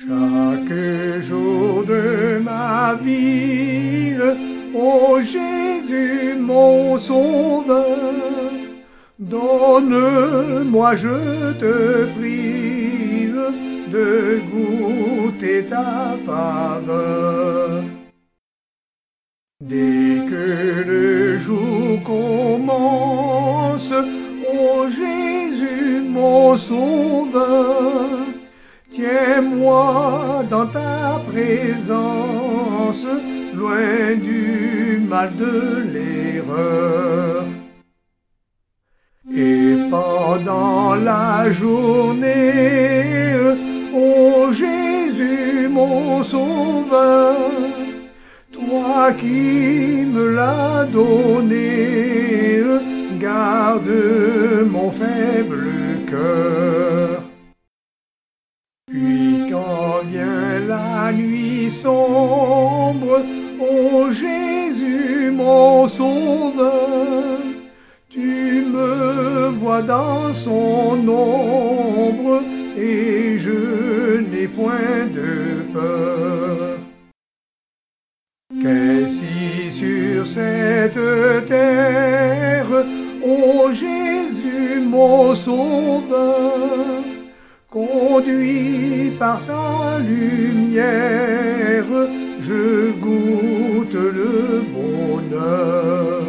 Chaque jour de ma vie, ô Jésus mon sauveur, donne-moi, je te prie, de goûter ta faveur. Dès que le jour commence, ô Jésus mon sauveur, tiens-moi dans ta présence, loin du mal de l'erreur. Et pendant la journée, ô Jésus mon sauveur, toi qui me l'as donné, garde mon faible cœur. Puis quand vient la nuit sombre, ô Jésus mon sauveur, tu me vois dans son ombre et je n'ai point de peur. Qu'ainsi sur cette terre, ô Jésus mon sauveur, conduit par ta lumière, je goûte le bonheur.